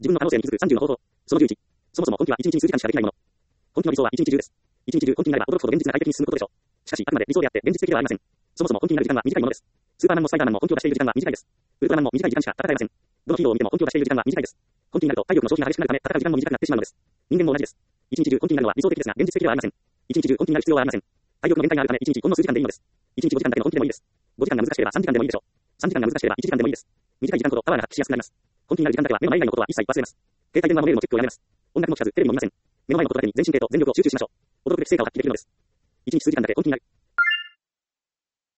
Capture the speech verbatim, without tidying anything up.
自分の可能性に気づくさんじゅうの方法。そのじゅういち。そもそも本気はいちにちに数時間しかできないもの。本気の理想はいちにち中です。いちにち中本気になれば驚くほど現実が快適に進むことでしょう。しかし、あくまで理想であって現実的ではありません。そもそも本気になる時間は短いものです。スーパーマンもスパイダーマンも本気を出している時間は短いです。ウルトラマンも短い時間しか戦えません。どのヒーローを見ても本気を出している時間は短いです。本気になると体力の消費が激しくなるため戦う時間も短くなってしまうのです。人間も同じです。一日中本気になるのは理想的ですが現実的ではありません。一日中本気になる必要はありません。体力の限界があるため一日ほんの数時間でいいのです。一日ごじかんだけの本気でもいいです。ごじかんが難しければさんじかんでもいいでしょう。さんじかんが難しければいちじかんでもいいです。短い時間ほどパワーが発揮しやすくなります。本気になる時間だけは目の前以外のことは一切忘れます。携帯電話もメールもチェックをやめます。音楽も聞かずテレビも見ません。目の前のことだけに全神経と全力を集中しましょう。驚くべき成果を発揮できるのです。一日数時間だけ本気になる。